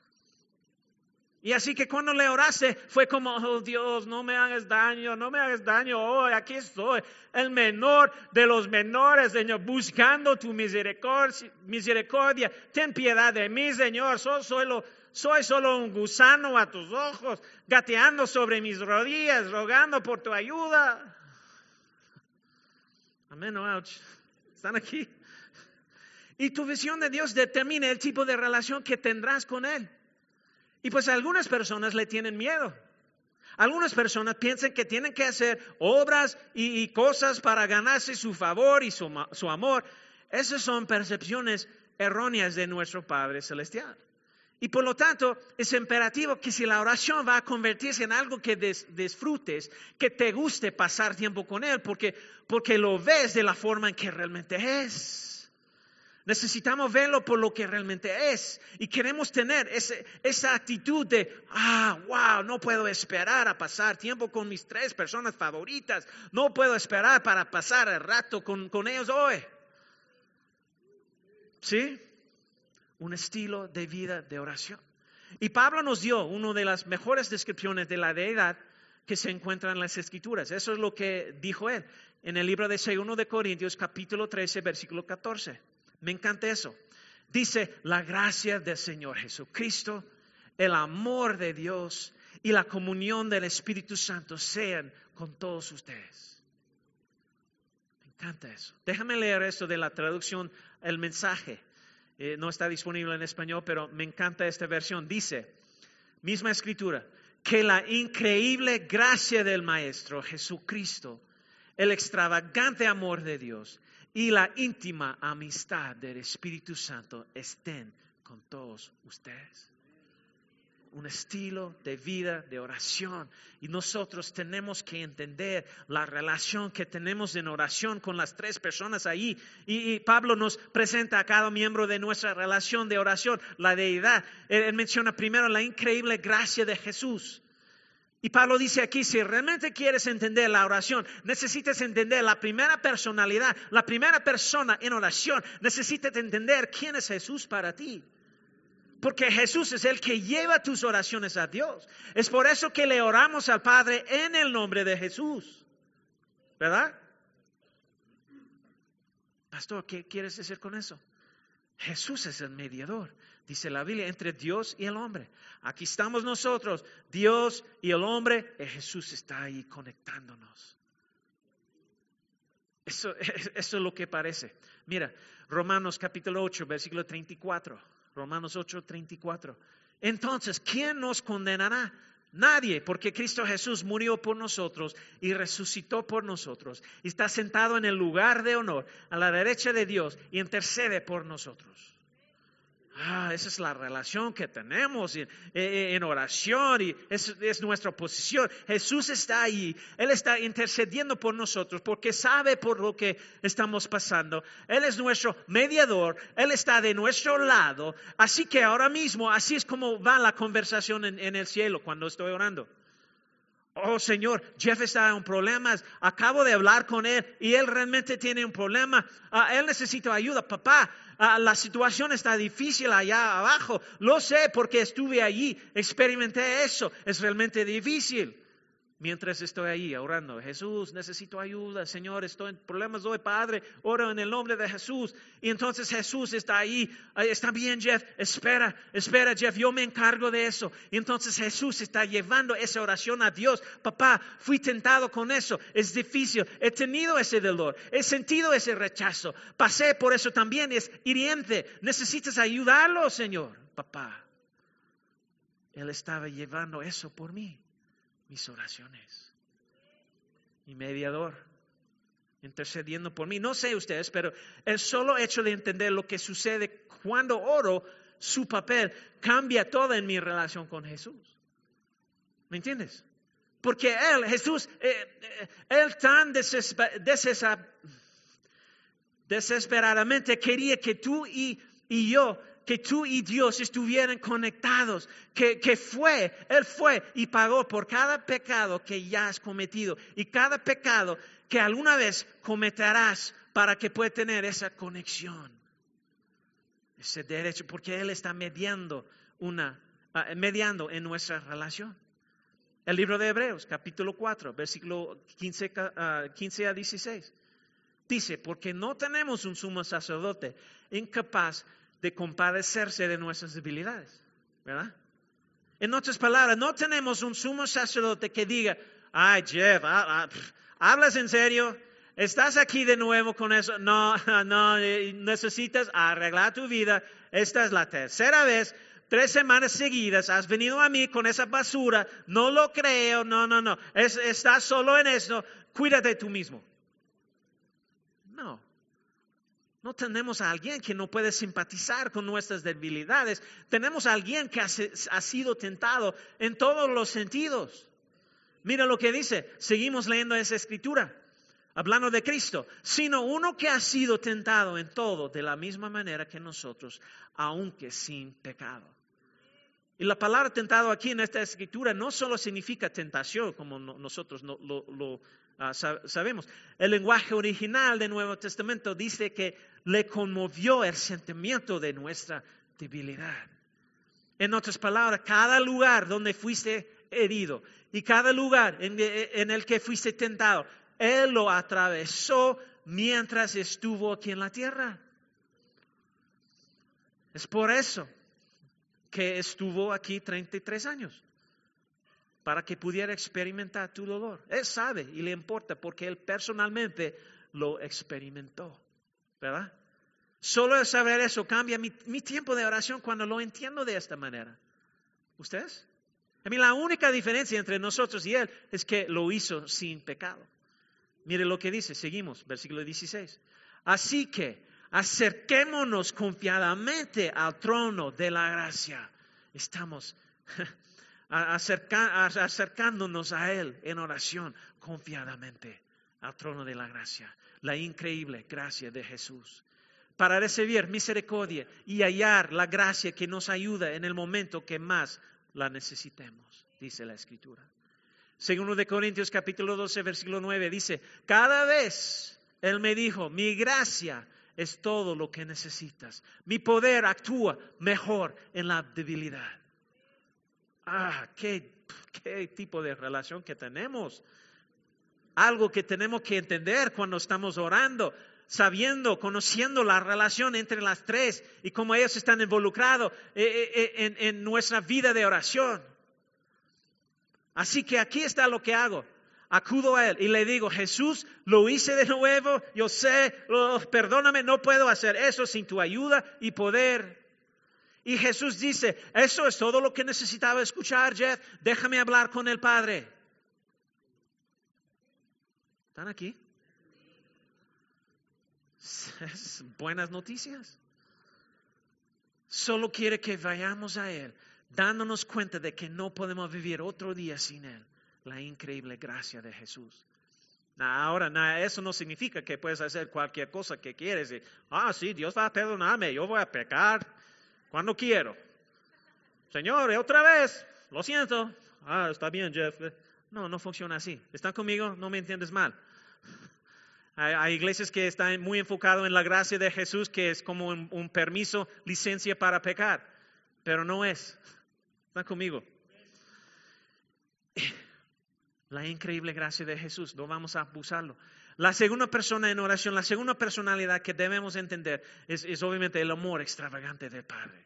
Y así que cuando le oraste fue como, oh Dios, no me hagas daño, no me hagas daño, oh, aquí estoy, el menor de los menores, Señor, buscando tu misericordia, misericordia. Ten piedad de mí, Señor, soy solo, soy solo un gusano a tus ojos, gateando sobre mis rodillas, rogando por tu ayuda. Amén, ouch. ¿Están aquí? Y tu visión de Dios determina el tipo de relación que tendrás con Él. Y pues algunas personas le tienen miedo. Algunas personas piensan que tienen que hacer obras y, y cosas para ganarse su favor y su, su amor. Esas son percepciones erróneas de nuestro Padre Celestial. Y por lo tanto, es imperativo que si la oración va a convertirse en algo que des, disfrutes, que te guste pasar tiempo con Él, porque, porque lo ves de la forma en que realmente es. Necesitamos verlo por lo que realmente es. Y queremos tener ese, esa actitud de, ah, wow, no puedo esperar a pasar tiempo con mis tres personas favoritas. No puedo esperar para pasar el rato con, con ellos hoy. ¿Sí? Un estilo de vida de oración. Y Pablo nos dio una de las mejores descripciones de la deidad que se encuentra en las Escrituras. Eso es lo que dijo él en el libro de Segundo de Corintios, capítulo trece, versículo catorce. Me encanta eso. Dice, la gracia del Señor Jesucristo, el amor de Dios y la comunión del Espíritu Santo sean con todos ustedes. Me encanta eso. Déjame leer esto de la traducción, el mensaje. Eh, no está disponible en español, pero me encanta esta versión. Dice, misma escritura, que la increíble gracia del Maestro Jesucristo, el extravagante amor de Dios y la íntima amistad del Espíritu Santo estén con todos ustedes. Un estilo de vida de oración. Y nosotros tenemos que entender la relación que tenemos en oración con las tres personas ahí. Y, y Pablo nos presenta a cada miembro de nuestra relación de oración, la deidad. Él, él menciona primero la increíble gracia de Jesús. Y Pablo dice aquí, si realmente quieres entender la oración, necesitas entender la primera personalidad, la primera persona en oración. Necesitas entender quién es Jesús para ti. Porque Jesús es el que lleva tus oraciones a Dios. Es por eso que le oramos al Padre en el nombre de Jesús. ¿Verdad? Pastor, ¿qué quieres decir con eso? Jesús es el mediador, dice la Biblia, entre Dios y el hombre. Aquí estamos nosotros, Dios y el hombre, y Jesús está ahí conectándonos. Eso, eso es lo que parece. Mira, Romanos capítulo ocho, versículo treinta y cuatro. Romanos ocho, treinta y cuatro. Entonces, ¿quién nos condenará? Nadie, porque Cristo Jesús murió por nosotros y resucitó por nosotros. Y está sentado en el lugar de honor, a la derecha de Dios, y intercede por nosotros. Ah, esa es la relación que tenemos en, en oración y es, es nuestra posición. Jesús está ahí, Él está intercediendo por nosotros porque sabe por lo que estamos pasando. Él es nuestro mediador, Él está de nuestro lado. Así que ahora mismo, así es como va la conversación en, en el cielo cuando estoy orando. Oh Señor, Jeff está en problemas, acabo de hablar con él y él realmente tiene un problema, uh, él necesita ayuda, papá, uh, la situación está difícil allá abajo, lo sé porque estuve allí, experimenté eso, es realmente difícil. Mientras estoy ahí orando, Jesús, necesito ayuda, Señor, estoy en problemas hoy, Padre, oro en el nombre de Jesús. Y entonces Jesús está ahí, está bien, Jeff, espera, espera, Jeff, yo me encargo de eso. Y entonces Jesús está llevando esa oración a Dios. Papá, fui tentado con eso, es difícil, he tenido ese dolor, he sentido ese rechazo, pasé por eso también, es hiriente, necesitas ayudarlo, Señor, papá. Él estaba llevando eso por mí. Mis oraciones. Mi mediador. Intercediendo por mí. No sé ustedes, pero el solo hecho de entender lo que sucede cuando oro, su papel cambia toda en mi relación con Jesús. ¿Me entiendes? Porque Él, Jesús, eh, eh, Él tan desesper- desesper- desesperadamente quería que tú y, y yo que tú y Dios estuvieran conectados, que, que fue, Él fue y pagó por cada pecado que ya has cometido y cada pecado que alguna vez cometerás para que pueda tener esa conexión, ese derecho, porque Él está mediando, una, uh, mediando en nuestra relación. El libro de Hebreos, capítulo cuatro, versículo quince, uh, quince a dieciséis, dice, porque no tenemos un sumo sacerdote incapaz de compadecerse de nuestras debilidades, ¿verdad? En otras palabras, no tenemos un sumo sacerdote que diga, ay Jeff, ah, ah, pff, ¿hablas en serio? ¿Estás aquí de nuevo con eso? No, no, necesitas arreglar tu vida. Esta es la tercera vez, tres semanas seguidas, has venido a mí con esa basura, no lo creo, no, no, no, es, estás solo en eso, cuídate tú mismo. No. No tenemos a alguien que no puede simpatizar con nuestras debilidades. Tenemos a alguien que ha, ha sido tentado en todos los sentidos. Mira lo que dice. Seguimos leyendo esa escritura. Hablando de Cristo. Sino uno que ha sido tentado en todo de la misma manera que nosotros, aunque sin pecado. Y la palabra tentado aquí en esta escritura no solo significa tentación, como no, nosotros no, lo, lo uh, sabemos. El lenguaje original del Nuevo Testamento dice que le conmovió el sentimiento de nuestra debilidad. En otras palabras, cada lugar donde fuiste herido y cada lugar en, en el que fuiste tentado, Él lo atravesó mientras estuvo aquí en la tierra. Es por eso que estuvo aquí treinta y tres años, para que pudiera experimentar tu dolor. Él sabe y le importa porque Él personalmente lo experimentó, ¿verdad? Solo el saber eso cambia mi, mi tiempo de oración cuando lo entiendo de esta manera. ¿Ustedes? A mí la única diferencia entre nosotros y Él es que lo hizo sin pecado. Mire lo que dice, seguimos, versículo dieciséis. Así que acerquémonos confiadamente al trono de la gracia. Estamos acerca, acercándonos a Él en oración confiadamente al trono de la gracia. La increíble gracia de Jesús. Para recibir misericordia y hallar la gracia que nos ayuda en el momento que más la necesitemos, dice la Escritura. Segundo de Corintios capítulo doce, versículo nueve, dice, cada vez Él me dijo, mi gracia es todo lo que necesitas. Mi poder actúa mejor en la debilidad. Ah, qué, qué tipo de relación que tenemos. Algo que tenemos que entender cuando estamos orando, sabiendo, conociendo la relación entre las tres y cómo ellos están involucrados en, en, en nuestra vida de oración. Así que aquí está lo que hago. Acudo a Él y le digo, Jesús, lo hice de nuevo, yo sé, oh, perdóname, no puedo hacer eso sin tu ayuda y poder. Y Jesús dice, eso es todo lo que necesitaba escuchar, Jeff, déjame hablar con el Padre. ¿Están aquí? Es buenas noticias. Solo quiere que vayamos a Él, dándonos cuenta de que no podemos vivir otro día sin Él. La increíble gracia de Jesús. Ahora, eso no significa que puedes hacer cualquier cosa que quieres. Y, ah, sí, Dios va a perdonarme, yo voy a pecar cuando quiero. Señor, otra vez, lo siento. Ah, está bien, Jeff. No, no funciona así. ¿Están conmigo? No me entiendes mal. Hay, hay iglesias que están muy enfocadas en la gracia de Jesús, que es como un, un permiso, licencia para pecar. Pero no es. ¿Están conmigo? La increíble gracia de Jesús, no vamos a abusarlo. La segunda persona en oración, la segunda personalidad que debemos entender es, es obviamente el amor extravagante del Padre.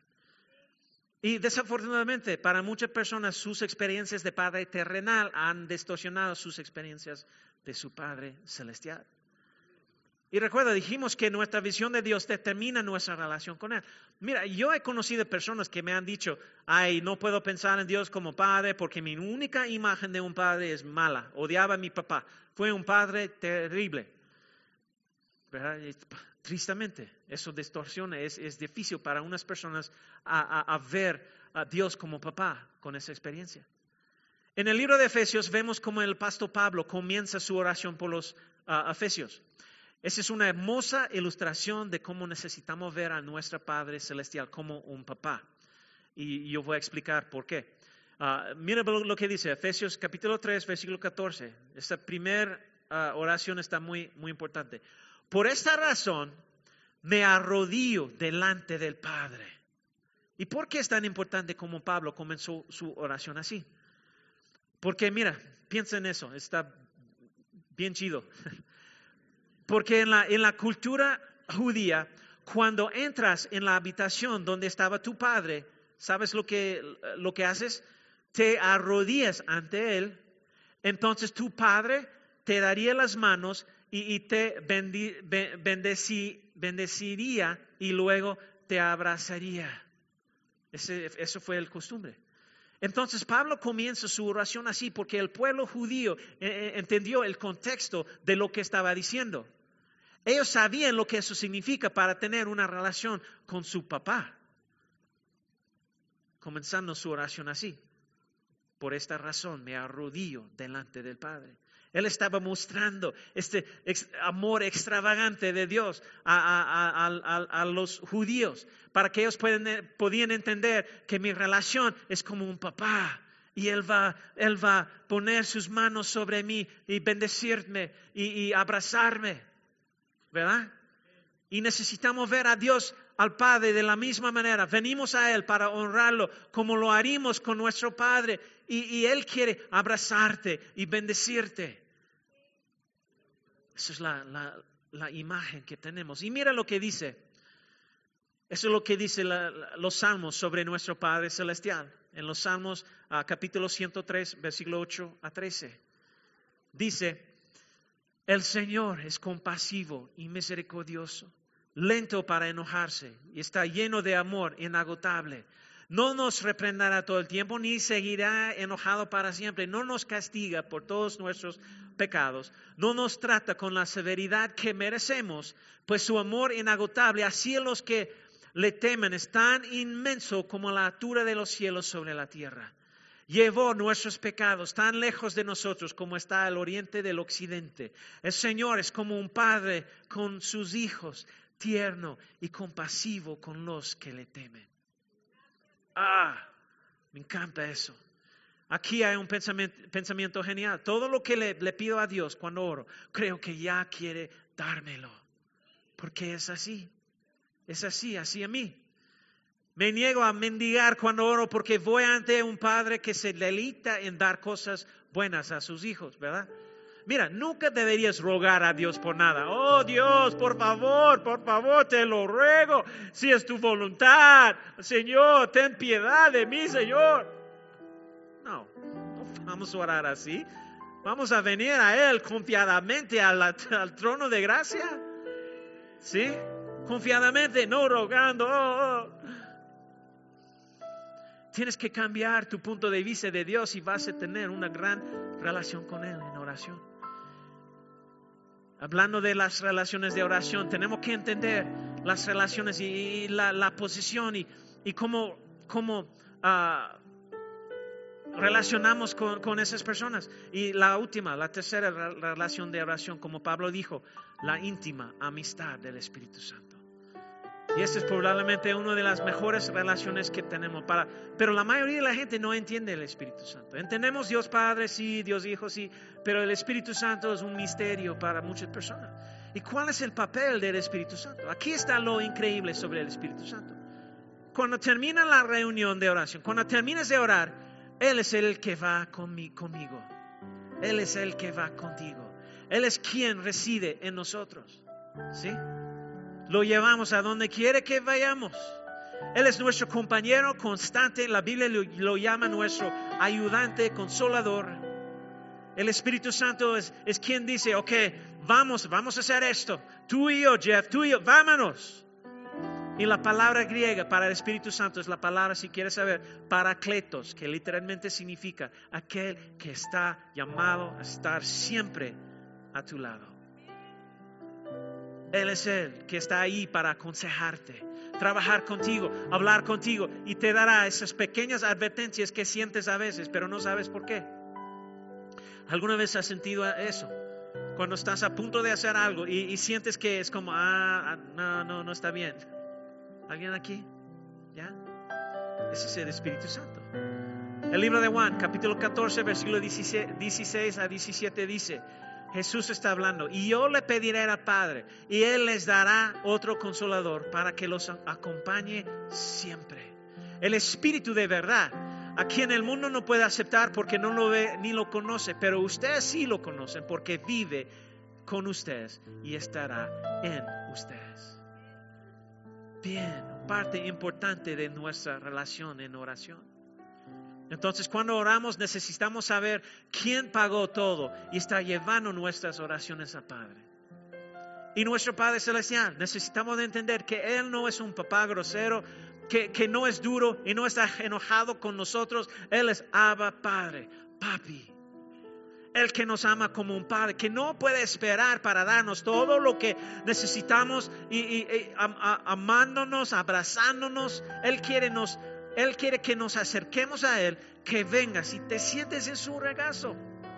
Y desafortunadamente para muchas personas sus experiencias de Padre terrenal han distorsionado sus experiencias de su Padre celestial. Y recuerda, dijimos que nuestra visión de Dios determina nuestra relación con Él. Mira, yo he conocido personas que me han dicho, ay, no puedo pensar en Dios como padre porque mi única imagen de un padre es mala. Odiaba a mi papá. Fue un padre terrible. ¿Verdad? Tristemente, eso distorsiona. Es, es difícil para unas personas a, a, a ver a Dios como papá con esa experiencia. En el libro de Efesios vemos como el apóstol Pablo comienza su oración por los uh, Efesios. Esa es una hermosa ilustración de cómo necesitamos ver a nuestro Padre Celestial como un papá. Y yo voy a explicar por qué. Uh, mira lo que dice Efesios capítulo tres, versículo catorce. Esta primera uh, oración está muy, muy importante. Por esta razón me arrodillo delante del Padre. ¿Y por qué es tan importante como Pablo comenzó su oración así? Porque mira, piensa en eso, está bien chido. Porque en la, en la cultura judía, cuando entras en la habitación donde estaba tu padre, ¿sabes lo que, lo que haces? Te arrodillas ante él, entonces tu padre te daría las manos y, y te bendi, bendeci, bendeciría y luego te abrazaría. Ese, eso fue el costumbre. Entonces Pablo comienza su oración así porque el pueblo judío eh, entendió el contexto de lo que estaba diciendo. Ellos sabían lo que eso significa para tener una relación con su papá. Comenzando su oración así. Por esta razón me arrodillo delante del Padre. Él estaba mostrando este ex, amor extravagante de Dios a, a, a, a, a los judíos. Para que ellos pueden, podían entender que mi relación es como un papá. Y Él va, Él va a poner sus manos sobre mí y bendecirme y, y abrazarme. ¿Verdad? Y necesitamos ver a Dios, al Padre, de la misma manera. Venimos a Él para honrarlo como lo haríamos con nuestro Padre. Y, y Él quiere abrazarte y bendecirte. Esa es la, la, la imagen que tenemos. Y mira lo que dice. Eso es lo que dice la, la, los salmos sobre nuestro Padre Celestial. En los salmos uh, capítulo ciento tres, versículo ocho a trece. Dice... El Señor es compasivo y misericordioso, lento para enojarse y está lleno de amor inagotable. No nos reprenderá todo el tiempo ni seguirá enojado para siempre. No nos castiga por todos nuestros pecados. No nos trata con la severidad que merecemos, pues su amor inagotable hacia los que le temen es tan inmenso como la altura de los cielos sobre la tierra. Llevó nuestros pecados tan lejos de nosotros como está el oriente del occidente. El Señor es como un padre con sus hijos, tierno y compasivo con los que le temen. Ah, me encanta eso. Aquí hay un pensamiento, pensamiento genial. Todo lo que le, le pido a Dios cuando oro, creo que ya quiere dármelo. Porque es así. Es así, así a mí. Me niego a mendigar cuando oro porque voy ante un padre que se deleita en dar cosas buenas a sus hijos, ¿verdad? Mira, nunca deberías rogar a Dios por nada. Oh Dios, por favor, por favor, te lo ruego. Si es tu voluntad, Señor, ten piedad de mí, Señor. No, no vamos a orar así. Vamos a venir a Él confiadamente al, al trono de gracia. ¿Sí? Confiadamente, no rogando. Oh, oh. Tienes que cambiar tu punto de vista de Dios y vas a tener una gran relación con Él en oración. Hablando de las relaciones de oración, tenemos que entender las relaciones y, y la, la posición y, y cómo, cómo uh, relacionamos con, con esas personas. Y la última, la tercera relación de oración, como Pablo dijo, la íntima amistad del Espíritu Santo. Y esta es probablemente una de las mejores relaciones que tenemos. Para, pero la mayoría de la gente no entiende el Espíritu Santo. Entendemos Dios Padre, sí, Dios Hijo, sí, pero el Espíritu Santo es un misterio para muchas personas. ¿Y cuál es el papel del Espíritu Santo? Aquí está lo increíble sobre el Espíritu Santo. Cuando termina la reunión de oración, cuando terminas de orar, Él es el que va conmigo. Él es el que va contigo. Él es quien reside en nosotros. ¿Sí? Lo llevamos a donde quiere que vayamos. Él es nuestro compañero constante. La Biblia lo, lo llama nuestro ayudante, consolador. El Espíritu Santo es, es quien dice, ok, vamos, vamos a hacer esto. Tú y yo, Jeff, tú y yo, vámonos. Y la palabra griega para el Espíritu Santo es la palabra, si quieres saber, parakletos, que literalmente significa aquel que está llamado a estar siempre a tu lado. Él es el que está ahí para aconsejarte, trabajar contigo, hablar contigo y te dará esas pequeñas advertencias que sientes a veces, pero no sabes por qué. ¿Alguna vez has sentido eso? Cuando estás a punto de hacer algo y, y sientes que es como, ah, no, no, no está bien. ¿Alguien aquí? ¿Ya? Ese es el Espíritu Santo. El libro de Juan, capítulo catorce, versículo dieciséis a diecisiete dice, Jesús está hablando, y yo le pediré al Padre, y Él les dará otro consolador para que los acompañe siempre. El Espíritu de verdad, a quien el mundo no puede aceptar porque no lo ve ni lo conoce, pero ustedes sí lo conocen porque vive con ustedes y estará en ustedes. Bien, parte importante de nuestra relación en oración. Entonces, cuando oramos necesitamos saber quién pagó todo y está llevando nuestras oraciones al Padre. Y nuestro Padre Celestial, necesitamos de entender que Él no es un papá grosero, que, que no es duro y no está enojado con nosotros. Él es Abba Padre, Papi. El que nos ama como un padre, que no puede esperar para darnos todo lo que necesitamos y, y, y am, a, amándonos, abrazándonos. Él quiere, nos, Él quiere que nos acerquemos a Él, que vengas y te sientes en su regazo.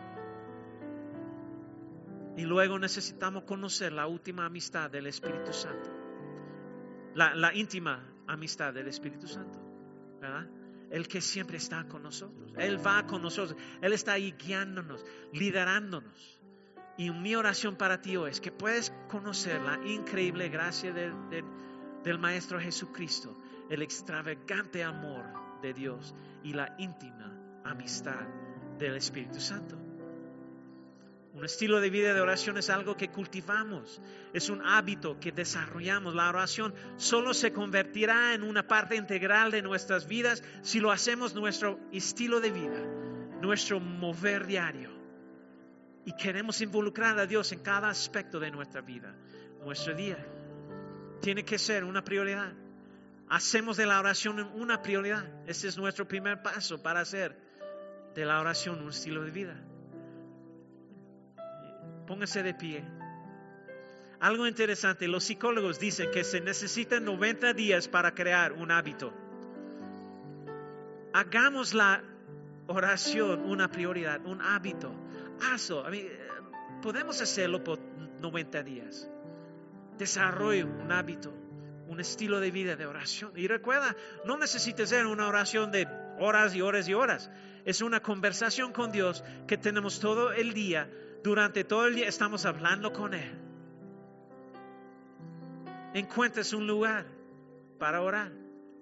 Y luego necesitamos conocer la última amistad del Espíritu Santo, la, la íntima amistad del Espíritu Santo, ¿verdad? El que siempre está con nosotros. Él va con nosotros. Él está ahí guiándonos, liderándonos. Y mi oración para ti hoy es que puedes conocer la increíble gracia de, de, del Maestro Jesucristo, el extravagante amor de Dios y la íntima amistad del Espíritu Santo. Un estilo de vida de oración es algo que cultivamos, es un hábito que desarrollamos. La oración solo se convertirá en una parte integral de nuestras vidas si lo hacemos nuestro estilo de vida, nuestro mover diario. Y queremos involucrar a Dios en cada aspecto de nuestra vida. Nuestro día tiene que ser una prioridad. Hacemos de la oración una prioridad. Ese es nuestro primer paso para hacer de la oración un estilo de vida. Póngase de pie. Algo interesante, los psicólogos dicen que se necesitan noventa días para crear un hábito. Hagamos la oración una prioridad, un hábito. Hazlo. I mean, podemos hacerlo por noventa días. Desarrolle un hábito, un estilo de vida de oración. Y recuerda, no necesita ser una oración de horas y horas y horas. Es una conversación con Dios que tenemos todo el día. Durante todo el día estamos hablando con Él. Encuentres un lugar para orar,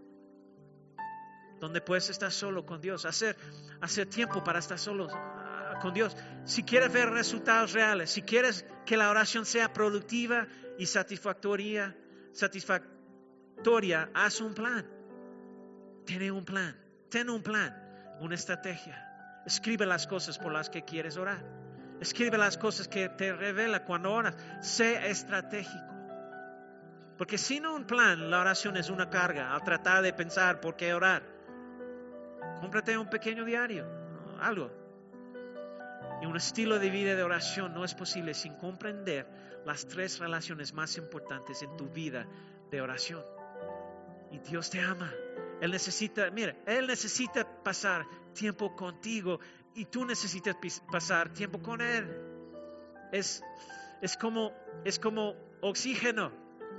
donde puedes estar solo con Dios, hacer, hacer tiempo para estar solo uh, con Dios. Si quieres ver resultados reales, si quieres que la oración sea productiva y satisfactoria, satisfactoria, haz un plan. Ten un plan, ten un plan, una estrategia. Escribe las cosas por las que quieres orar. Escribe las cosas que te revela cuando oras. Sé estratégico. Porque sin un plan, la oración es una carga. Al tratar de pensar por qué orar, cómprate un pequeño diario, algo. Y un estilo de vida de oración no es posible sin comprender las tres relaciones más importantes en tu vida de oración. Y Dios te ama. Él necesita, mira, Él necesita pasar tiempo contigo y tú necesitas pasar tiempo con Él. Es, es, como, es como oxígeno.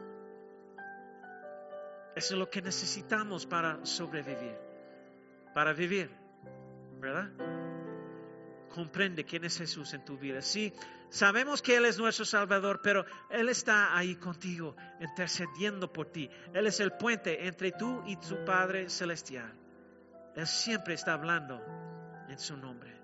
Eso es lo que necesitamos para sobrevivir, para vivir, ¿verdad? Comprende quién es Jesús en tu vida. Sí, sabemos que Él es nuestro Salvador, pero Él está ahí contigo, intercediendo por ti. Él es el puente entre tú y tu Padre Celestial. Él siempre está hablando en su nombre.